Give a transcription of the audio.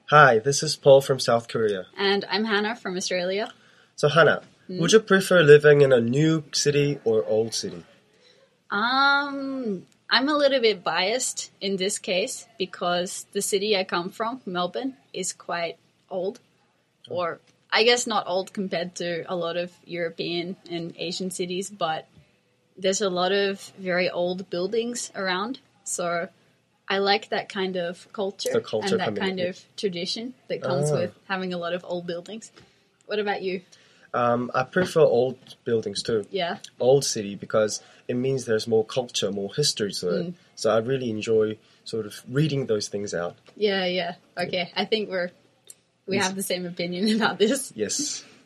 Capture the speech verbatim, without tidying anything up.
Hi, this is Paul from South Korea. And I'm Hannah from Australia. So Hannah, mm. would you prefer living in a new city or old city? Um, I'm a little bit biased in this case because the city I come from, Melbourne, is quite old. Oh. Or I guess not old compared to a lot of European and Asian cities, but there's a lot of very old buildings around. So I like that kind of culture, culture and that kind of tradition that comes ah. with having a lot of old buildings. What about you? Um, I prefer old buildings too. Yeah. Old city because it means there's more culture, more history to it. Mm. So I really enjoy sort of reading those things out. Yeah, yeah. Okay, I think we're we have the same opinion about this. Yes.